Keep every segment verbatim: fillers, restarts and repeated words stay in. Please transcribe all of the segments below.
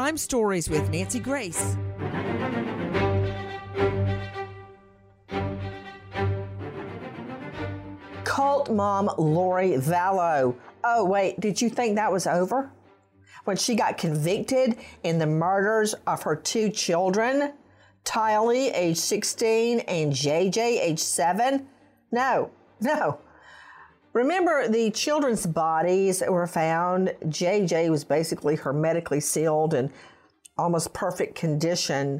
Crime Stories with Nancy Grace. Cult mom Lori Vallow. Oh, wait, did you think that was over? When she got convicted in the murders of her two children, Tylee, age sixteen, and J J, age seven? No, no. Remember the children's bodies that were found? J J was basically hermetically sealed in almost perfect condition.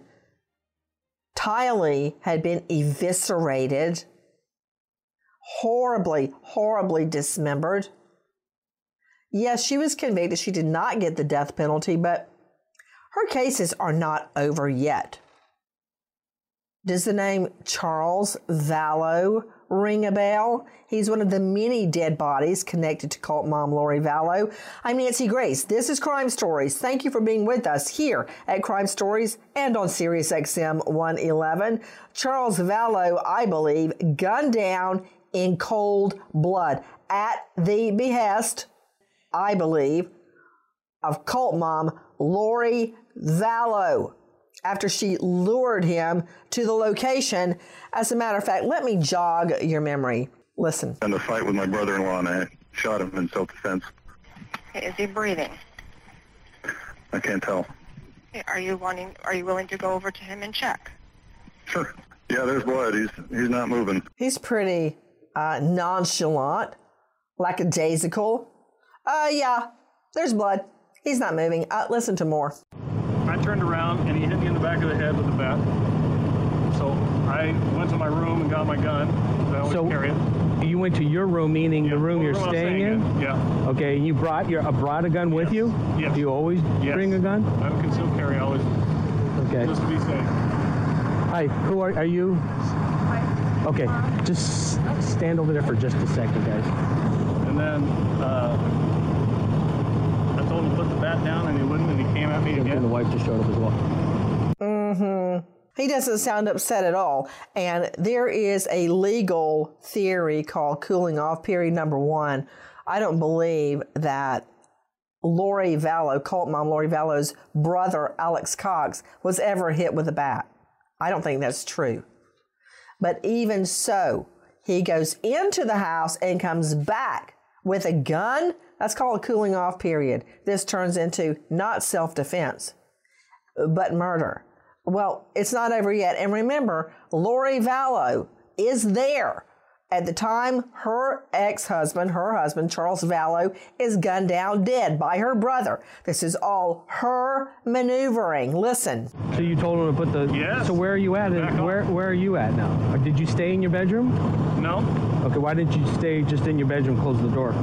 Tylee had been eviscerated, horribly, horribly dismembered. Yes, she was convicted. She did not get the death penalty, but her cases are not over yet. Does the name Charles Vallow ring a bell? He's one of the many dead bodies connected to cult mom Lori Vallow. I'm Nancy Grace. This is Crime Stories. Thank you for being with us here at Crime Stories and on Sirius X M one eleven. Charles Vallow, I believe, gunned down in cold blood at the behest, I believe, of cult mom Lori Vallow, after she lured him to the location. As a matter of fact, let me jog your memory. Listen. And a fight with my brother-in-law, and I shot him in self-defense. Is he breathing? I can't tell. Are you wanting? Are you willing to go over to him and check? Sure. Yeah, there's blood. He's he's not moving. He's pretty uh, nonchalant, lackadaisical. Uh, yeah, there's blood. He's not moving. Uh, listen to more. I turned around and he hit me in the back of the head with the bat. So I went to my room and got my gun. I always so carry it. You went to your room, meaning Yeah, the room well, you're the room I'm staying in? in? Yeah. Okay, you brought your uh, brought a gun with Yes. you? Yes. Do you always Yes. bring a gun? I have a concealed carry always, Okay. just to be safe. Hi, who are are you? Okay, just stand over there for just a second, guys. And then uh, I told him to put the bat down, and he wouldn't, and he came at me And again. the wife just showed up as well. Mm-hmm. He doesn't sound upset at all. And there is a legal theory called cooling off period number one. I don't believe that Lori Vallow, cult mom Lori Vallow's brother, Alex Cox, was ever hit with a bat. I don't think that's true. But even so, he goes into the house and comes back with a gun. That's called a cooling off period. This turns into not self-defense, but murder. Well, it's not over yet. And remember, Lori Vallow is there at the time her ex-husband, her husband, Charles Vallow, is gunned down dead by her brother. This is all her maneuvering. Listen. So you told him to put the... Yes. So where are you at? Back Where off. Where are you at now? Or did you stay in your bedroom? No. Okay, why didn't you stay just in your bedroom, close the door?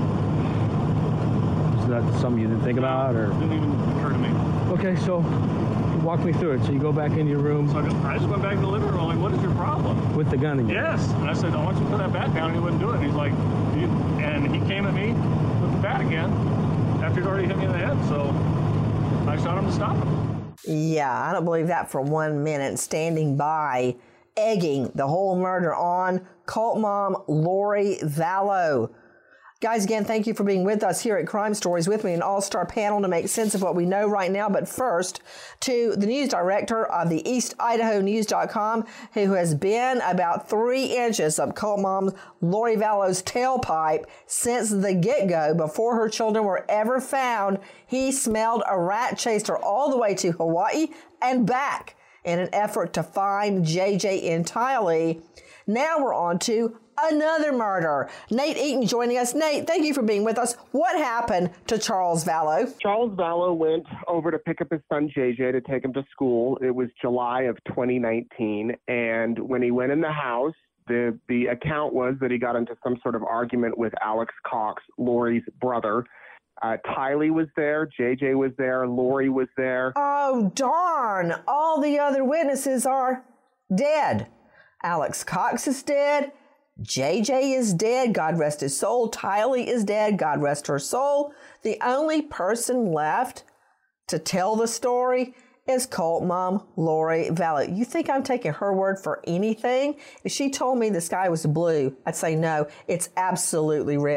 Is that something you didn't think about, or? Didn't even occur to me. Okay, so walk me through it. So you go back into your room So I just, I just went back to the living room. I'm like, what is your problem? with the gun in your Yes. And I said, I want you to put that bat down. And he wouldn't do it. And he's like, you, and he came at me with the bat again after he'd already hit me in the head. So I shot him to stop him. Yeah, I don't believe that for one minute. Standing by, egging the whole murder on cult mom Lori Vallow. Guys, again, thank you for being with us here at Crime Stories, with me, an all-star panel to make sense of what we know right now. But first, to the news director of the East Idaho News dot com, who has been about three inches up cult mom Lori Vallow's tailpipe since the get-go. Before her children were ever found, he smelled a rat, chased her all the way to Hawaii and back in an effort to find J J and Tylee. Now we're on to another murder. Nate Eaton joining us. Nate, thank you for being with us. What happened to Charles Vallow? Charles Vallow went over to pick up his son J J to take him to school. It was July of twenty nineteen, and when he went in the house, the the account was that he got into some sort of argument with Alex Cox, Lori's brother. Uh, Tylee was there, J J was there, Lori was there. Oh, darn. All the other witnesses are dead. Alex Cox is dead. J J is dead. God rest his soul. Tylee is dead. God rest her soul. The only person left to tell the story is cult mom Lori Vallow. You think I'm taking her word for anything? If she told me the sky was blue, I'd say no, it's absolutely red.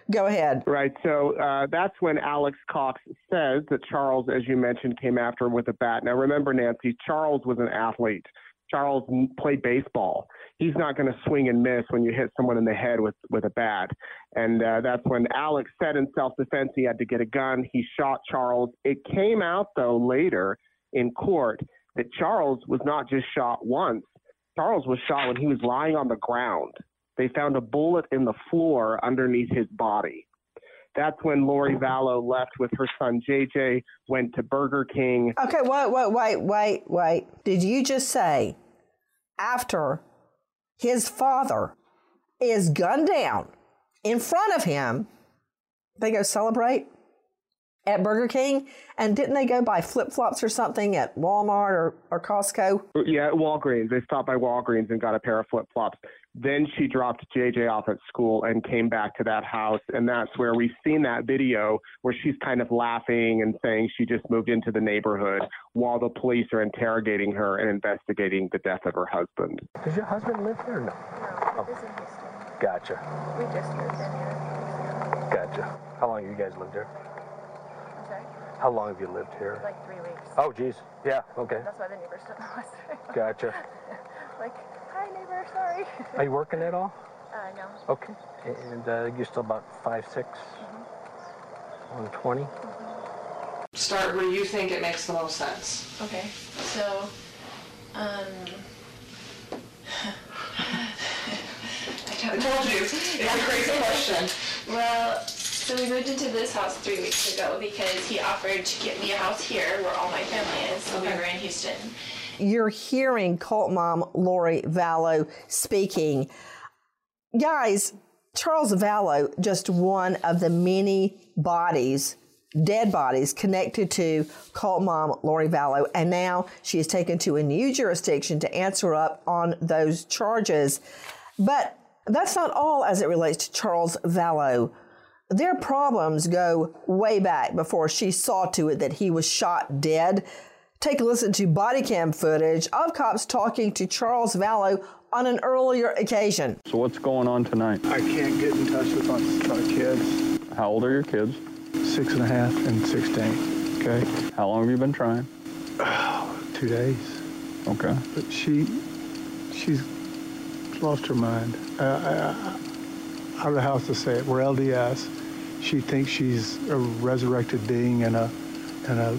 Go ahead. Right. So uh, that's when Alex Cox says that Charles, as you mentioned, came after him with a bat. Now, remember, Nancy, Charles was an athlete. Charles played baseball. He's not going to swing and miss when you hit someone in the head with, with a bat. And uh, that's when Alex said in self-defense he had to get a gun. He shot Charles. It came out, though, later in court that Charles was not just shot once. Charles was shot when he was lying on the ground. They found a bullet in the floor underneath his body. That's when Lori Vallow left with her son J J, went to Burger King. Okay, wait, wait, wait, wait, wait. Did you just say after his father is gunned down in front of him, they go celebrate at Burger King? And didn't they go buy flip-flops or something at Walmart or, or Costco? Yeah, at Walgreens. They stopped by Walgreens and got a pair of flip-flops. Then she dropped J J off at school and came back to that house. And that's where we've seen that video where she's kind of laughing and saying she just moved into the neighborhood while the police are interrogating her and investigating the death of her husband. Does your husband live here or no? No, Oh. this is in Houston. Gotcha. We just moved in here. Gotcha. How long have you guys lived here? I'm sorry? How long have you lived here? Like three weeks. Oh, geez. Yeah, okay. That's why the neighbors don't know us. Gotcha. Like, hi neighbor, sorry. Are you working at all? Uh, no. Okay. And uh, you're still about five six, one twenty? Start where you think it makes the most sense. Okay, so, um... I told you, it's a crazy question. Well, so we moved into this house three weeks ago because he offered to get me a house here where all my family is. So we were in Houston. You're hearing cult mom Lori Vallow speaking. Guys, Charles Vallow, just one of the many bodies, dead bodies, connected to cult mom Lori Vallow. And now she is taken to a new jurisdiction to answer up on those charges. But that's not all as it relates to Charles Vallow. Their problems go way back before she saw to it that he was shot dead. Take a listen to body cam footage of cops talking to Charles Vallow on an earlier occasion. So what's going on tonight? I can't get in touch with my, my kids. How old are your kids? Six and a half and sixteen. Okay. How long have you been trying? Oh, two days. Okay. But she, she's lost her mind. Uh, I, I don't know how else to say it. We're L D S. She thinks she's a resurrected being and a, and a,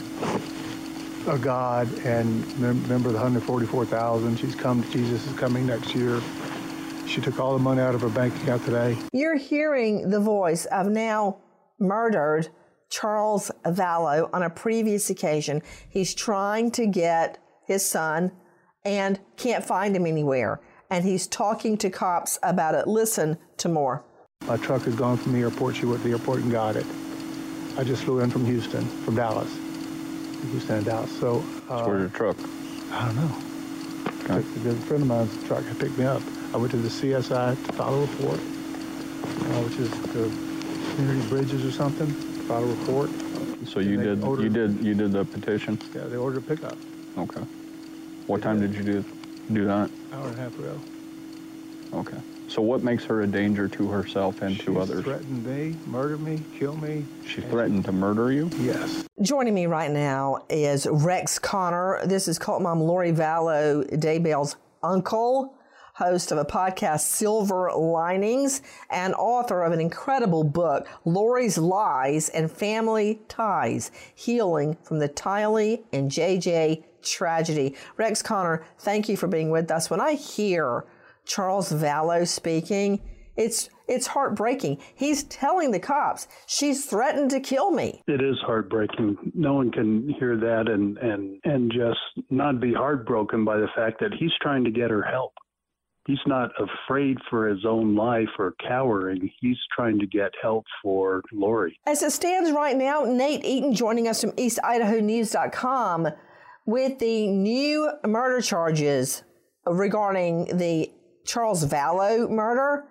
a God. And remember the one hundred forty-four thousand. She's come. Jesus is coming next year. She took all the money out of her bank account today. You're hearing the voice of now murdered Charles Vallow on a previous occasion. He's trying to get his son and can't find him anywhere. And he's talking to cops about it. Listen to more. My truck has gone from the airport. She went to the airport and got it. I just flew in from Houston, from Dallas. Houston and Dallas. So, uh, so where's your truck? I don't know. Okay. A friend of mine's truck had picked me up. I went to the C S I to file a report, uh, which is the community bridges or something, to file a report. So you did ordered, you did you did the petition? Yeah, they ordered a pickup. Okay. What they time did. did you do do that? Hour and a half ago. Okay. So what makes her a danger to herself and She's to others? Threatened me, murder me, kill me. She threatened to murder you? Yes. Joining me right now is Rex Connor. This is cult mom Lori Vallow, Daybell's uncle, host of a podcast, Silver Linings, and author of an incredible book, Lori's Lies and Family Ties, Healing from the Tylee and J J Tragedy. Rex Connor, thank you for being with us. When I hear Charles Vallow speaking, it's it's heartbreaking. He's telling the cops, she's threatened to kill me. It is heartbreaking. No one can hear that and, and, and just not be heartbroken by the fact that he's trying to get her help. He's not afraid for his own life or cowering. He's trying to get help for Lori. As it stands right now, Nate Eaton joining us from East Idaho News dot com with the new murder charges regarding the Charles Vallow murder.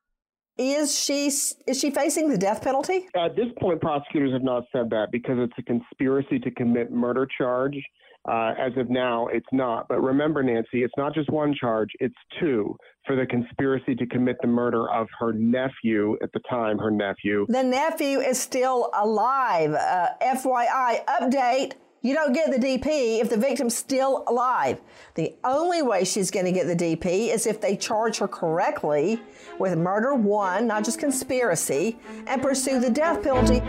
Is she is she facing the death penalty? At this point, prosecutors have not said that because it's a conspiracy to commit murder charge. Uh, as of now, it's not. But remember, Nancy, it's not just one charge, it's two for the conspiracy to commit the murder of her nephew, at the time, her nephew. The nephew is still alive. Uh, F Y I, update. You don't get the D P if the victim's still alive. The only way she's going to get the D P is if they charge her correctly with murder one, not just conspiracy, and pursue the death penalty.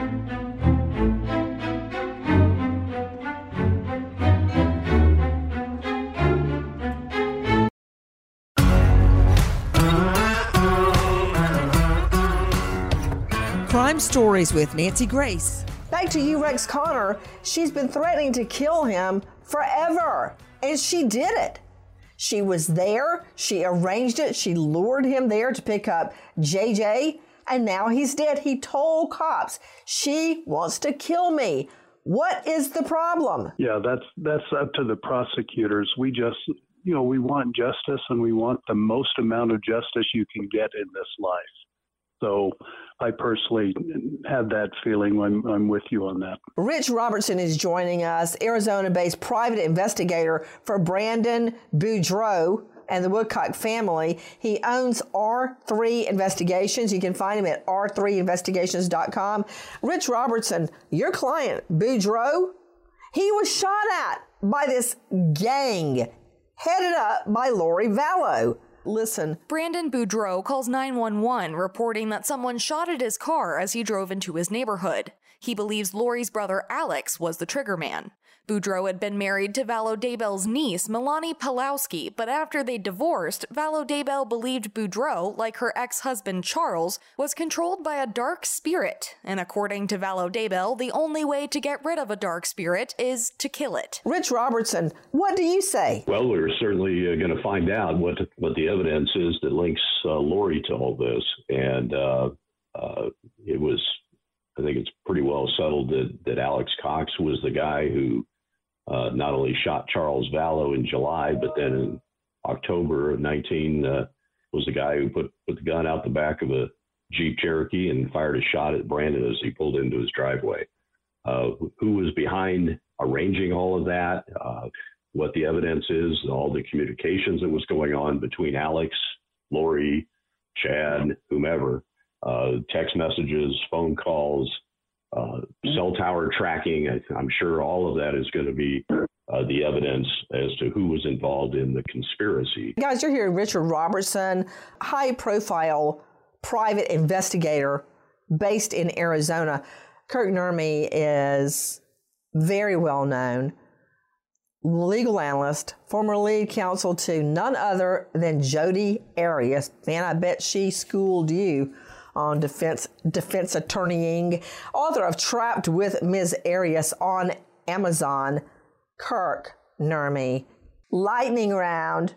Crime Stories with Nancy Grace. Back to you, Rex Connor. She's been threatening to kill him forever, and she did it. She was there, she arranged it, she lured him there to pick up J J, and now he's dead. He told cops, she wants to kill me. What is the problem? Yeah, that's that's up to the prosecutors. We just, you know, we want justice, and we want the most amount of justice you can get in this life. So I personally have that feeling. I'm, I'm with you on that. Rich Robertson is joining us, Arizona-based private investigator for Brandon Boudreaux and the Woodcock family. He owns R three Investigations. You can find him at r three investigations dot com. Rich Robertson, your client, Boudreaux, he was shot at by this gang headed up by Lori Vallow. Listen. Brandon Boudreaux calls nine one one, reporting that someone shot at his car as he drove into his neighborhood. He believes Lori's brother Alex was the triggerman. Boudreaux had been married to Vallow Daybell's niece, Milani Pawlowski, but after they divorced, Vallow Daybell believed Boudreaux, like her ex-husband Charles, was controlled by a dark spirit. And according to Vallow Daybell, the only way to get rid of a dark spirit is to kill it. Rich Robertson, what do you say? Well, we're certainly uh, going to find out what what the evidence is that links uh, Lori to all this. And uh, uh, it was, I think it's pretty well settled that, that Alex Cox was the guy who Uh, not only shot Charles Vallow in July, but then in October of nineteen uh, was the guy who put, put the gun out the back of a Jeep Cherokee and fired a shot at Brandon as he pulled into his driveway. Uh, who was behind arranging all of that, uh, what the evidence is, all the communications that was going on between Alex, Lori, Chad, whomever, uh, text messages, phone calls, Uh, cell tower tracking. I, I'm sure all of that is going to be uh, the evidence as to who was involved in the conspiracy. Guys, you're hearing Richard Robertson, high-profile private investigator based in Arizona. Kirk Nurmi is very well known, legal analyst, former lead counsel to none other than Jodi Arias. Man, I bet she schooled you on defense defense attorneying, author of Trapped with Miz Arias on Amazon. Kirk Nurmi, lightning round.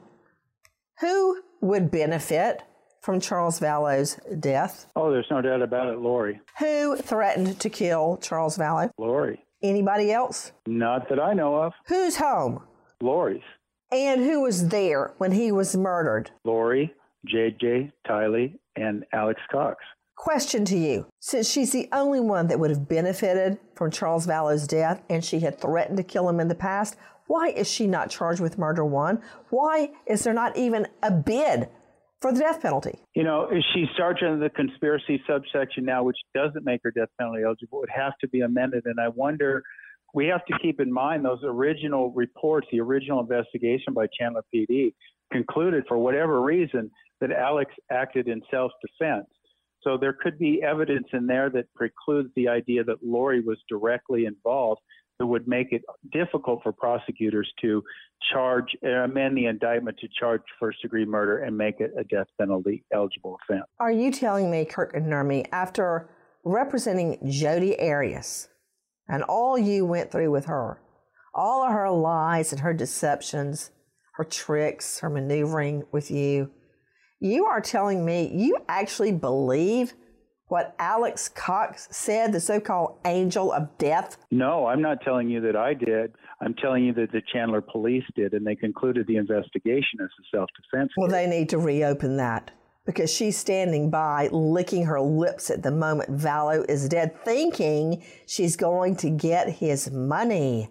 Who would benefit from Charles Vallow's death? Oh, there's no doubt about it, Lori. Who threatened to kill Charles Vallow? Lori. Anybody else? Not that I know of. Who's home? Lori's. And who was there when he was murdered? Lori, J J, Tylee, and Alex Cox. Question to you. Since she's the only one that would have benefited from Charles Vallow's death and she had threatened to kill him in the past, why is she not charged with murder one? Why is there not even a bid for the death penalty? You know, she's charged under the conspiracy subsection now, which doesn't make her death penalty eligible. It has to be amended. And I wonder, we have to keep in mind those original reports, the original investigation by Chandler P D concluded for whatever reason that Alex acted in self-defense. So there could be evidence in there that precludes the idea that Lori was directly involved that would make it difficult for prosecutors to charge, amend the indictment to charge first-degree murder and make it a death penalty eligible offense. Are you telling me, Kirk Nurmi, after representing Jodi Arias and all you went through with her, all of her lies and her deceptions, her tricks, her maneuvering with you, you are telling me you actually believe what Alex Cox said, the so-called angel of death? No, I'm not telling you that I did. I'm telling you that the Chandler police did, and they concluded the investigation as a self-defense case. Well, they need to reopen that because she's standing by, licking her lips at the moment Vallow is dead, thinking she's going to get his money.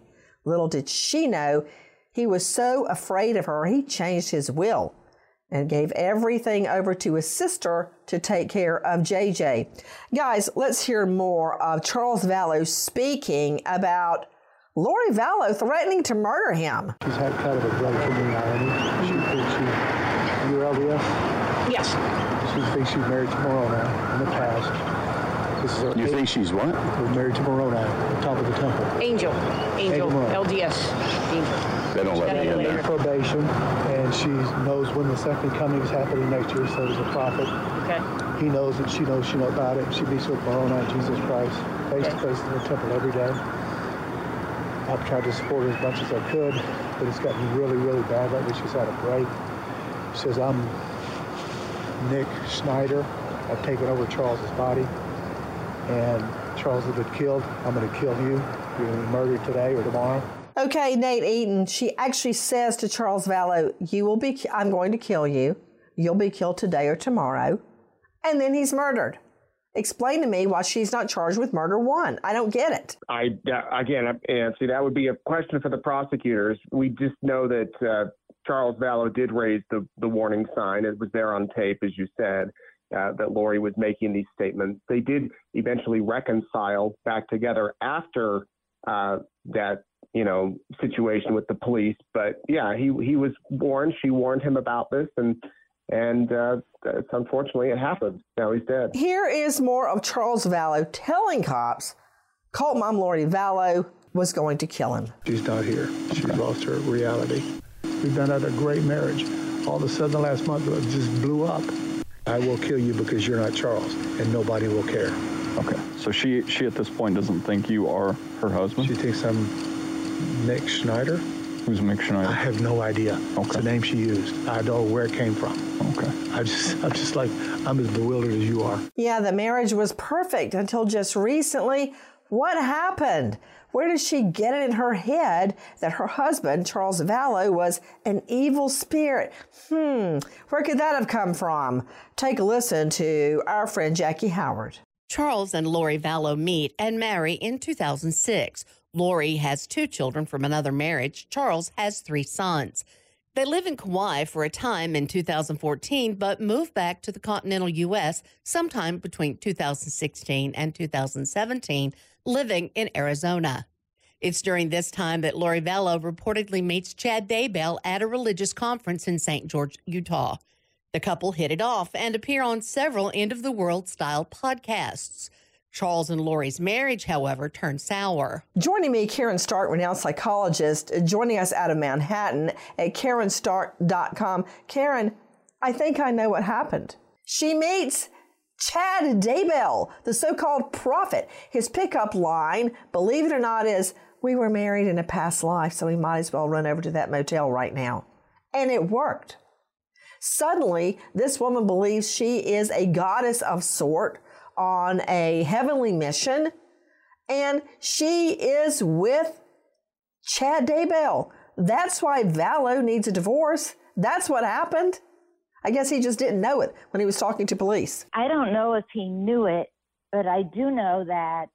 Little did she know, he was so afraid of her, he changed his will and gave everything over to his sister to take care of J J. Guys, let's hear more of Charles Vallow speaking about Lori Vallow threatening to murder him. She's had kind of a break from reality. She thinks she, you're L D S? Yes. She thinks she's married to Moroni in the past. This is her you eight, think she's what? We're married to Moroni at the top of the temple. Angel. Angel. Angel L D S. Angel. They don't let me in there. Probation, and she knows when the second coming is happening next year, so does the prophet. Okay. He knows it, she knows she knows about it. She meets with Moroni and Jesus Christ face to face in the temple every day. I've tried to support her as much as I could, but it's gotten really, really bad lately. She's had a break. She says, I'm Nick Schneider. I've taken over Charles's body, and Charles has been killed. I'm going to kill you. You're going to be murdered today or tomorrow. Okay, Nate Eaton, she actually says to Charles Vallow, you will be, I'm going to kill you. You'll be killed today or tomorrow. And then he's murdered. Explain to me why she's not charged with murder one. I don't get it. I, again, and see, that would be a question for the prosecutors. We just know that uh, Charles Vallow did raise the, the warning sign. It was there on tape, as you said, uh, that Lori was making these statements. They did eventually reconcile back together after uh, that you know, situation with the police. But yeah, he he was warned. She warned him about this, and and uh, it's, unfortunately it happened. Now he's dead. Here is more of Charles Vallow telling cops cult mom Lori Vallow was going to kill him. She's not here. She lost her reality. We've been at a great marriage. All of a sudden, the last month it just blew up. I will kill you because you're not Charles, and nobody will care. Okay, so she she at this point doesn't think you are her husband? She thinks I'm Nick Schneider. Who's Nick Schneider? I have no idea. Okay. It's the name she used. I don't know where it came from. Okay. I just, I'm just like, I'm as bewildered as you are. Yeah, the marriage was perfect until just recently. What happened? Where did she get it in her head that her husband, Charles Vallow, was an evil spirit? Hmm, where could that have come from? Take a listen to our friend Jackie Howard. Charles and Lori Vallow meet and marry in two thousand six. Lori has two children from another marriage. Charles has three sons. They live in Kauai for a time in two thousand fourteen, but moved back to the continental U S sometime between two thousand sixteen and two thousand seventeen, living in Arizona. It's during this time that Lori Vallow reportedly meets Chad Daybell at a religious conference in Saint George, Utah. The couple hit it off and appear on several end-of-the-world-style podcasts. Charles and Lori's marriage, however, turned sour. Joining me, Karen Stark, renowned psychologist, joining us out of Manhattan at Karen Stark dot com. Karen, I think I know what happened. She meets Chad Daybell, the so-called prophet. His pickup line, believe it or not, is, we were married in a past life, so we might as well run over to that motel right now. And it worked. Suddenly, this woman believes she is a goddess of sort on a heavenly mission, and she is with Chad Daybell. That's why Vallow needs a divorce. That's what happened. I guess he just didn't know it when he was talking to police. I don't know if he knew it, but I do know that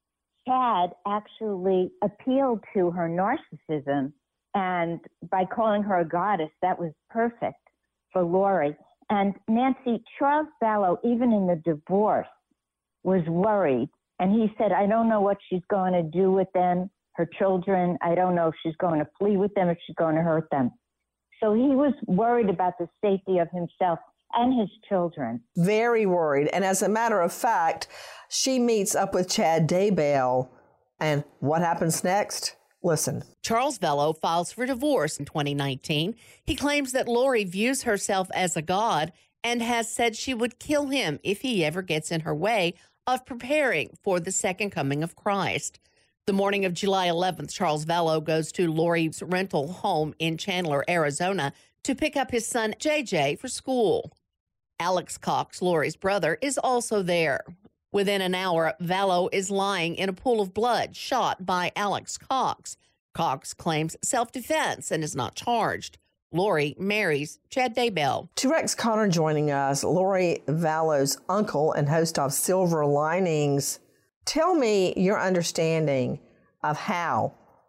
Chad actually appealed to her narcissism, and by calling her a goddess, that was perfect for Lori. And Nancy, Charles Vallow, even in the divorce, was worried. And he said, I don't know what she's going to do with them, her children. I don't know if she's going to flee with them, if she's going to hurt them. So he was worried about the safety of himself and his children. Very worried. And as a matter of fact, she meets up with Chad Daybell. And what happens next? Listen. Charles Vallow files for divorce in twenty nineteen. He claims that Lori views herself as a god and has said she would kill him if he ever gets in her way of preparing for the second coming of Christ. The morning of July eleventh, Charles Vallow goes to Lori's rental home in Chandler, Arizona, to pick up his son, J J, for school. Alex Cox, Lori's brother, is also there. Within an hour, Vallow is lying in a pool of blood, shot by Alex Cox. Cox claims self-defense and is not charged. Lori marries Chad Daybell. To Rex Connor joining us, Lori Vallow's uncle and host of Silver Linings. Tell me your understanding of how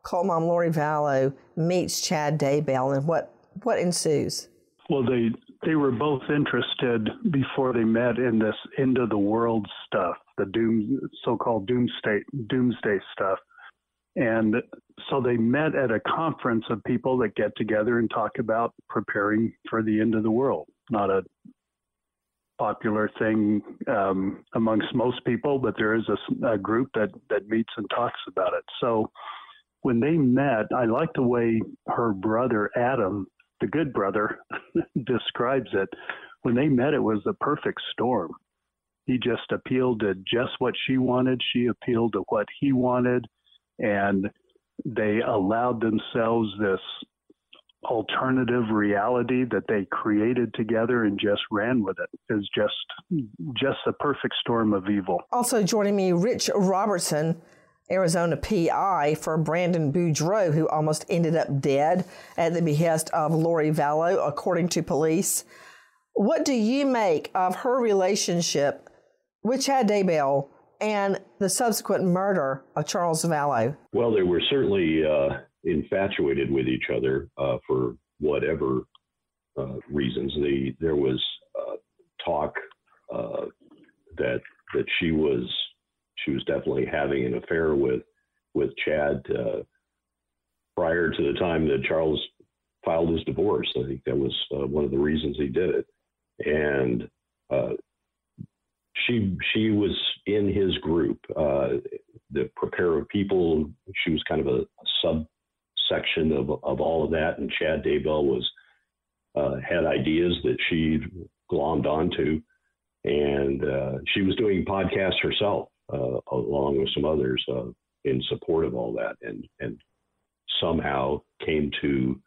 Cult Mom Lori Vallow meets Chad Daybell, and what, what ensues? Well, they they were both interested before they met in this end of the world stuff, the doom, so-called doomsday doomsday stuff. And so they met at a conference of people that get together and talk about preparing for the end of the world. Not a popular thing um, amongst most people, but there is a, a group that, that meets and talks about it. So when they met, I like the way her brother, Adam, the good brother, describes it. When they met, it was the perfect storm. He just appealed to just what she wanted. She appealed to what he wanted. And they allowed themselves this alternative reality that they created together and just ran with it. It was just, just the perfect storm of evil. Also joining me, Rich Robertson, Arizona P I for Brandon Boudreaux, who almost ended up dead at the behest of Lori Vallow, according to police. What do you make of her relationship with Chad Daybell and the subsequent murder of Charles Vallow? Well, they were certainly uh, infatuated with each other uh, for whatever uh, reasons. They, there was uh, talk uh, that that she was she was definitely having an affair with with Chad uh, prior to the time that Charles filed his divorce. I think that was uh, one of the reasons he did it. And uh, she she was in his group, uh, the Prepare of People. She was kind of a, a subsection of of all of that, and Chad Daybell was uh, had ideas that she glommed onto, and uh, she was doing podcasts herself, uh, along with some others, uh, in support of all that, and and somehow came to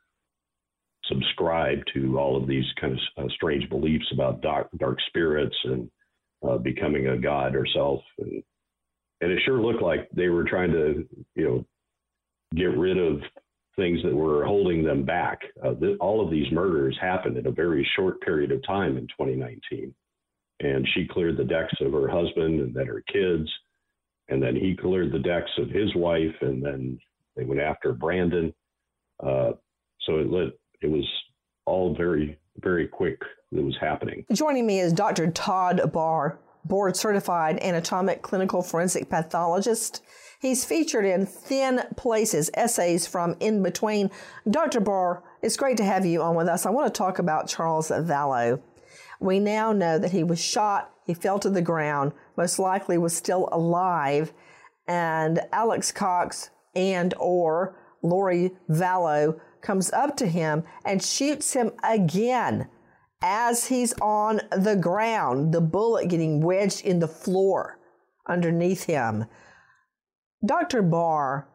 subscribe to all of these kind of uh, strange beliefs about dark, dark spirits and uh, becoming a god herself. And, and it sure looked like they were trying to, you know, get rid of things that were holding them back. Uh, th- all of these murders happened in a very short period of time in twenty nineteen. And she cleared the decks of her husband and then her kids. And then he cleared the decks of his wife. And then they went after Brandon. Uh, so it lit, It was all very, very quick that was happening. Joining me is Doctor Todd Barr, board-certified anatomic clinical forensic pathologist. He's featured in Thin Places, essays from In Between. Doctor Barr, it's great to have you on with us. I want to talk about Charles Vallow. We now know that he was shot, he fell to the ground, most likely was still alive, and Alex Cox and or Lori Vallow comes up to him and shoots him again as he's on the ground, the bullet getting wedged in the floor underneath him. Doctor Barr,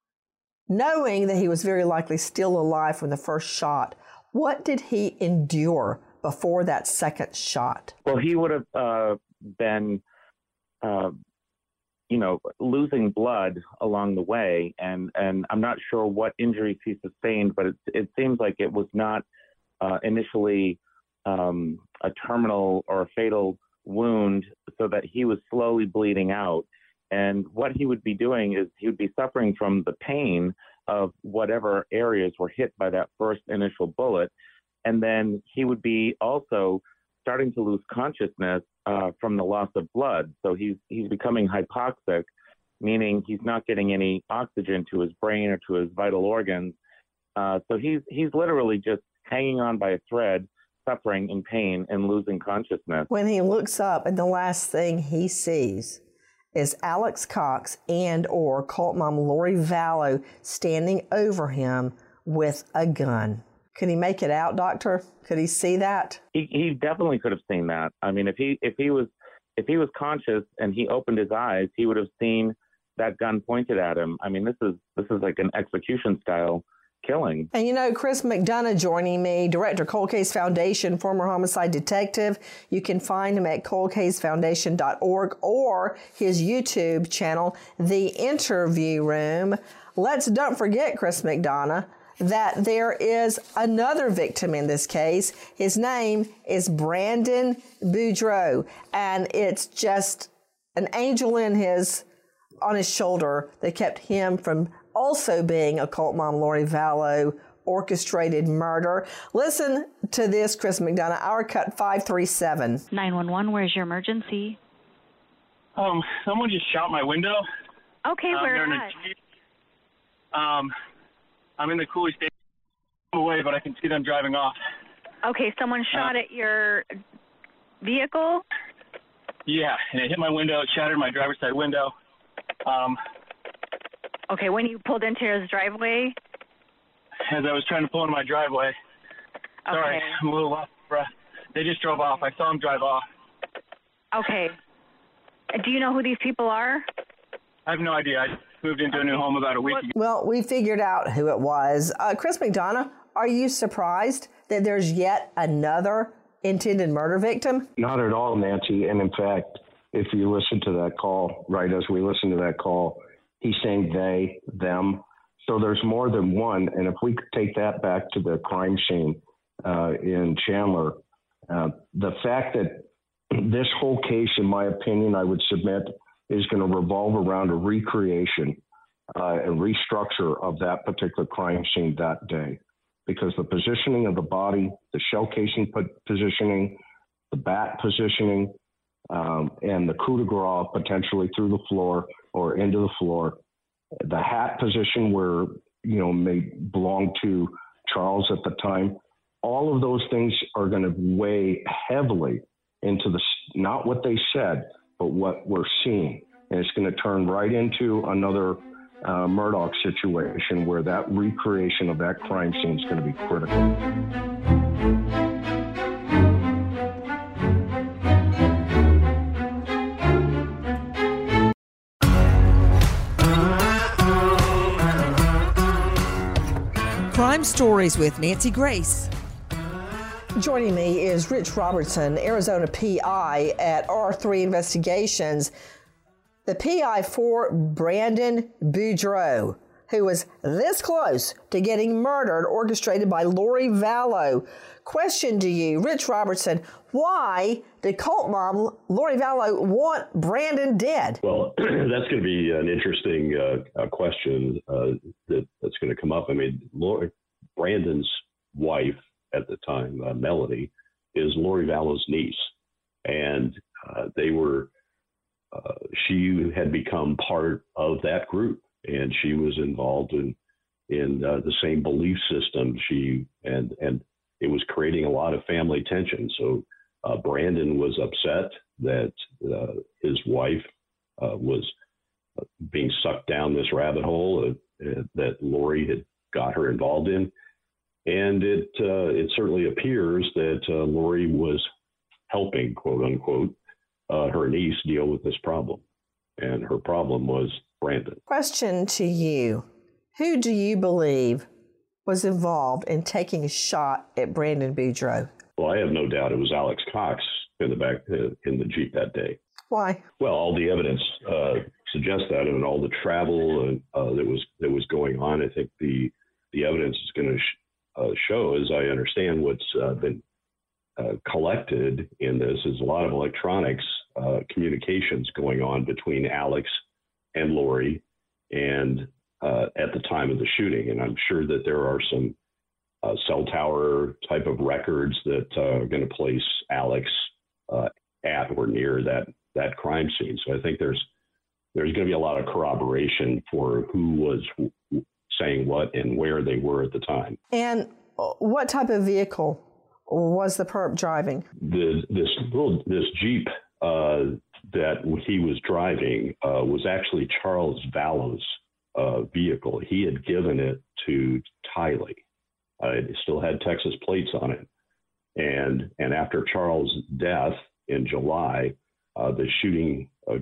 knowing that he was very likely still alive from the first shot, what did he endure before that second shot? Well, he would have uh, been, uh, you know, losing blood along the way, and, and I'm not sure what injuries he sustained, but it, it seems like it was not uh, initially um, a terminal or a fatal wound, so that he was slowly bleeding out. And what he would be doing is he would be suffering from the pain of whatever areas were hit by that first initial bullet. And then he would be also starting to lose consciousness uh, from the loss of blood. So he's he's becoming hypoxic, meaning he's not getting any oxygen to his brain or to his vital organs. Uh, so he's he's literally just hanging on by a thread, suffering in pain and losing consciousness. When he looks up and the last thing he sees is Alex Cox and or cult mom Lori Vallow standing over him with a gun. Could he make it out, Doctor? Could he see that? He, he definitely could have seen that. I mean, if he if he was if he was conscious and he opened his eyes, he would have seen that gun pointed at him. I mean, this is this is like an execution style killing. And you know, Chris McDonough joining me, director, Cold Case Foundation, former homicide detective. You can find him at cold case foundation dot org or his YouTube channel, The Interview Room. Let's don't forget, Chris McDonough, that there is another victim in this case. His name is Brandon Boudreaux, and it's just an angel in his on his shoulder that kept him from also being occult mom Lori Vallow orchestrated murder. Listen to this, Chris McDonough, our cut five three seven. nine one one, where's your emergency? Um, someone just shot my window. Okay, um, where in at? a Jeep. Um, I'm in the Cooley State away, but I can see them driving off. Okay, someone shot uh, at your vehicle? Yeah, and it hit my window. It shattered my driver's side window. Um, okay, when you pulled into his driveway? As I was trying to pull into my driveway. Sorry, okay. I'm a little off breath. They just drove off. I saw them drive off. Okay. Do you know who these people are? I have no idea. I moved into okay. a new home about a week ago. Well, we figured out who it was. Uh, Chris McDonough, are you surprised that there's yet another intended murder victim? Not at all, Nancy. And in fact, if you listen to that call, right as we listen to that call, he's saying they, them. So there's more than one. And if we could take that back to the crime scene uh, in Chandler, uh, the fact that this whole case, in my opinion, I would submit, is going to revolve around a recreation uh, and restructure of that particular crime scene that day. Because the positioning of the body, the shell casing positioning, the bat positioning, um, and the coup de grace potentially through the floor or into the floor, the hat position where, you know, may belong to Charles at the time, all of those things are going to weigh heavily into the, not what they said, but what we're seeing. And it's going to turn right into another uh, Murdaugh situation where that recreation of that crime scene is going to be critical. Crime Stories with Nancy Grace. Joining me is Rich Robertson, Arizona P I at R three Investigations, the P I for Brandon Boudreaux, who was this close to getting murdered, orchestrated by Lori Vallow. Question to you, Rich Robertson, why did cult mom Lori Vallow want Brandon dead? Well, that's going to be an interesting uh, uh, question uh, that, that's going to come up. I mean, Lori, Brandon's wife at the time, uh, Melody, is Lori Vallow's niece. And uh, they were, uh, she had become part of that group, and she was involved in in uh, the same belief system. She and and it was creating a lot of family tension. So uh, Brandon was upset that uh, his wife uh, was being sucked down this rabbit hole uh, uh, that Lori had got her involved in. And it uh, it certainly appears that uh, Lori was helping, quote unquote, uh, her niece deal with this problem. And her problem was Brandon. Question to you. Who do you believe was involved in taking a shot at Brandon Boudreaux? Well, I have no doubt it was Alex Cox in the back uh, in the Jeep that day. Why? Well, all the evidence uh, suggests that, and all the travel uh, that was that was going on. I think the the evidence is going to sh- uh, show, as I understand, what's uh, been uh, collected in this is a lot of electronics uh, communications going on between Alex and Lori, and uh, at the time of the shooting. And I'm sure that there are some uh, cell tower type of records that uh, are going to place Alex uh, at or near that that crime scene. So I think there's there's going to be a lot of corroboration for who was w- saying what and where they were at the time. And what type of vehicle was the perp driving? The this little this Jeep uh, that he was driving uh, was actually Charles Vallow's uh, vehicle. He had given it to Tylee. Uh, it still had Texas plates on it. And and after Charles' death in July, uh, the shooting uh,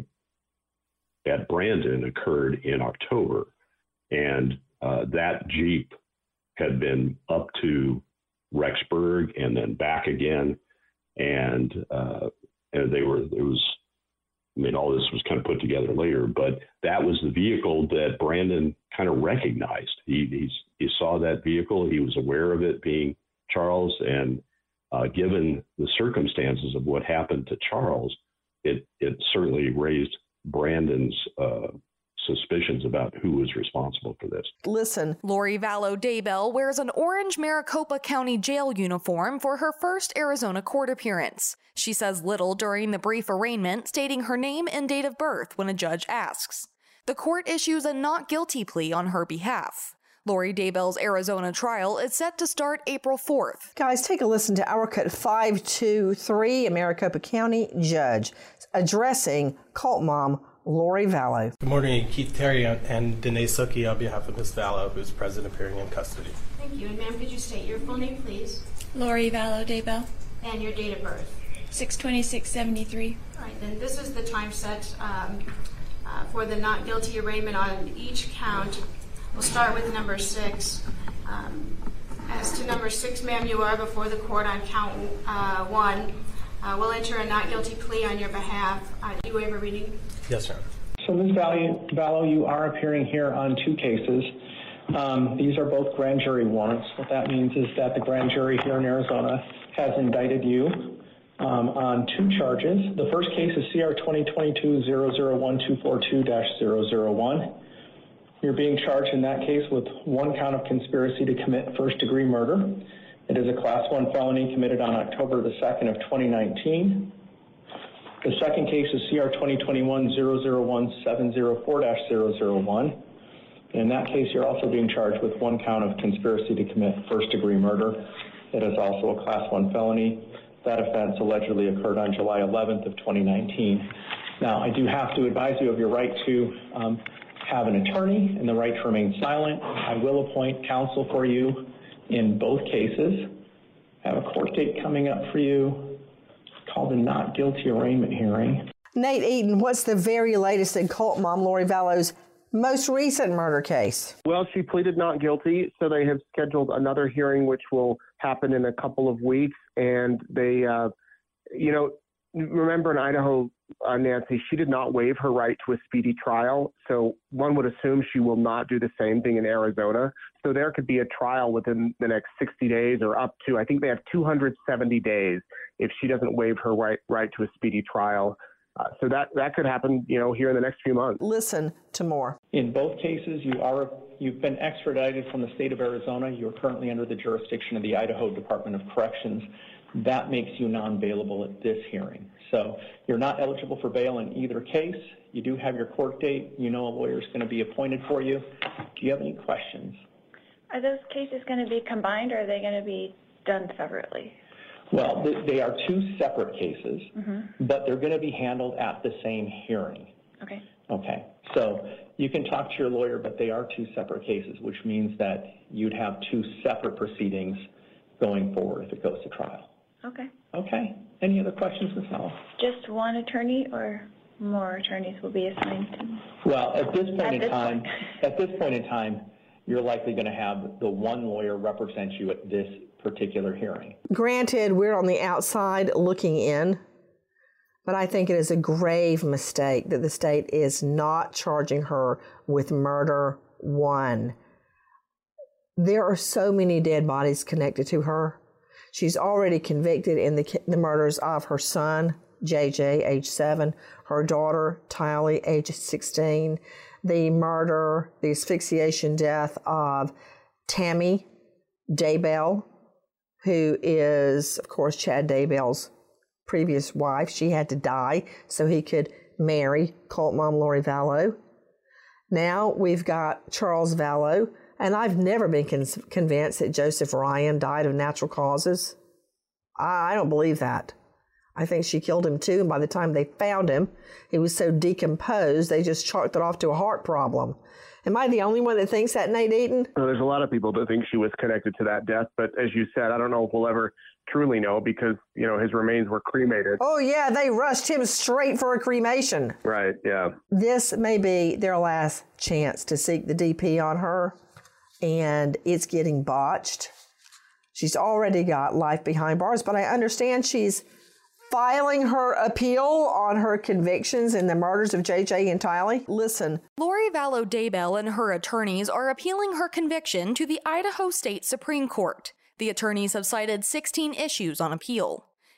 at Brandon occurred in October. And uh, that Jeep had been up to Rexburg and then back again. And uh, and they were, it was, I mean, all this was kind of put together later, but that was the vehicle that Brandon kind of recognized. He he's, he saw that vehicle. He was aware of it being Charles. And uh, given the circumstances of what happened to Charles, it, it certainly raised Brandon's uh, suspicions about who was responsible for this. Listen. Lori Vallow Daybell wears an orange Maricopa County jail uniform for her first Arizona court appearance. She says little during the brief arraignment, stating her name and date of birth when a judge asks. The court issues a not guilty plea on her behalf. Lori Daybell's Arizona trial is set to start April fourth. Guys, take a listen to our cut five two three, a Maricopa County judge addressing cult mom Lori Vallow. Good morning, Keith Terry and Danae Suki on behalf of Miz Vallow, who's present appearing in custody. Thank you. And ma'am, could you state your full name, please? Lori Vallow Daybell. And your date of birth? six twenty-six seventy-three. All right, then this is the time set um, uh, for the not guilty arraignment on each count. We'll start with number six. Um, as to number six, ma'am, you are before the court on count uh, one. Uh, we'll enter a not guilty plea on your behalf. Uh, do you waive a reading? Yes, sir. So, Miz Vallow, you are appearing here on two cases. Um, these are both grand jury warrants. What that means is that the grand jury here in Arizona has indicted you um, on two charges. The first case is C R twenty twenty-two zero zero one two four two dash zero zero one. You're being charged in that case with one count of conspiracy to commit first-degree murder. It is a Class one felony committed on October the second of twenty nineteen. The second case is C R twenty twenty-one zero zero one seven zero four dash zero zero one. In that case, you're also being charged with one count of conspiracy to commit first-degree murder. It is also a Class one felony. That offense allegedly occurred on July eleventh of twenty nineteen. Now, I do have to advise you of your right to um, have an attorney and the right to remain silent. I will appoint counsel for you in both cases. I have a court date coming up for you called a not guilty arraignment hearing. Nate Eaton, what's the very latest in cult mom Lori Vallow's most recent murder case? Well, she pleaded not guilty, so they have scheduled another hearing, which will happen in a couple of weeks. And they, uh, you know, remember in Idaho, uh, Nancy, she did not waive her right to a speedy trial. So one would assume she will not do the same thing in Arizona. So there could be a trial within the next sixty days or up to, I think they have two hundred seventy days if she doesn't waive her right, right to a speedy trial. Uh, so that, that could happen, you know, here in the next few months. Listen to more. In both cases, you are, you've been extradited from the state of Arizona. You're currently under the jurisdiction of the Idaho Department of Corrections. That makes you non-bailable at this hearing. So you're not eligible for bail in either case. You do have your court date. You know a lawyer is going to be appointed for you. Do you have any questions? Are those cases going to be combined, or are they going to be done separately? Well, they are two separate cases, Mm-hmm. but they're going to be handled at the same hearing. Okay. Okay. So you can talk to your lawyer, but they are two separate cases, which means that you'd have two separate proceedings going forward if it goes to trial. Okay. Okay. Any other questions, Miz Howell? Just one attorney, or more attorneys will be assigned to? Well, at this point At in this time, point. at this point in time, you're likely going to have the one lawyer represent you at this particular hearing. Granted, we're on the outside looking in, but I think it is a grave mistake that the state is not charging her with murder one. There are so many dead bodies connected to her. She's already convicted in the, the murders of her son, J J, age seven, her daughter, Tylee, age sixteen, the murder, the asphyxiation death of Tammy Daybell, who is, of course, Chad Daybell's previous wife. She had to die so he could marry cult mom Lori Vallow. Now we've got Charles Vallow, and I've never been con- convinced that Joseph Ryan died of natural causes. I, I don't believe that. I think she killed him too, and by the time they found him, he was so decomposed, they just chalked it off to a heart problem. Am I the only one that thinks that, Nate Eaton? Well, there's a lot of people that think she was connected to that death, but as you said, I don't know if we'll ever truly know because, you know, his remains were cremated. Oh, yeah, they rushed him straight for a cremation. Right, yeah. This may be their last chance to seek the D P on her, and it's getting botched. She's already got life behind bars, but I understand she's filing her appeal on her convictions in the murders of J J and Tylee. Listen. Lori Vallow Daybell and her attorneys are appealing her conviction to the Idaho State Supreme Court. The attorneys have cited sixteen issues on appeal.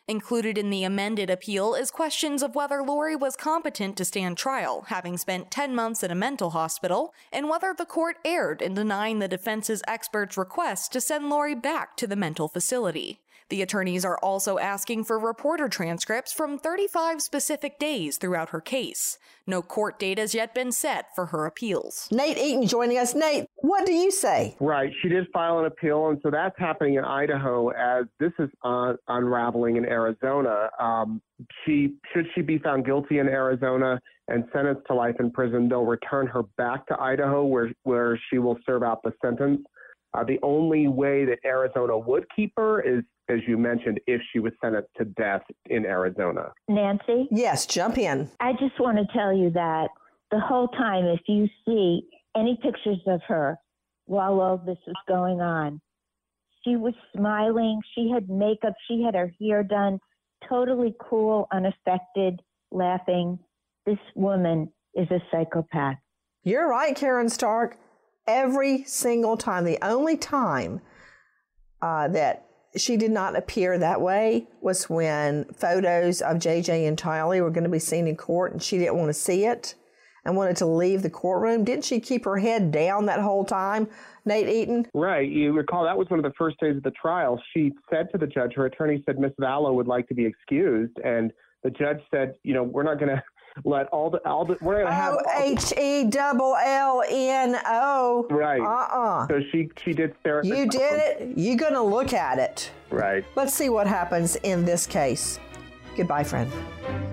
Included in the amended appeal is questions of whether Lori was competent to stand trial, having spent ten months in a mental hospital, and whether the court erred in denying the defense's expert's request to send Lori back to the mental facility. The attorneys are also asking for reporter transcripts from thirty-five specific days throughout her case. No court date has yet been set for her appeals. Nate Eaton joining us. Nate, what do you say? Right. She did file an appeal, and so that's happening in Idaho as this is uh, unraveling in Arizona. Um, she should she be found guilty in Arizona and sentenced to life in prison, they'll return her back to Idaho where, where she will serve out the sentence. Uh, the only way that Arizona would keep her is, as you mentioned, if she was sentenced to death in Arizona. Nancy? Yes, jump in. I just want to tell you that the whole time, if you see any pictures of her while all this was going on, she was smiling. She had makeup. She had her hair done. Totally cool, unaffected, laughing. This woman is a psychopath. You're right, Karen Stark. Every single time. The only time uh, that she did not appear that way was when photos of J J and Tylee were going to be seen in court and she didn't want to see it and wanted to leave the courtroom. Didn't she keep her head down that whole time, Nate Eaton? Right. You recall that was one of the first days of the trial. She said to the judge, her attorney said, Miss Vallow would like to be excused. And the judge said, you know, we're not going to let all the, all the, we're going to have. O H E double L N O. Right. Uh-uh. So she, she did stare at You did it. You're going to look at it. Right. Let's see what happens in this case. Goodbye, friend.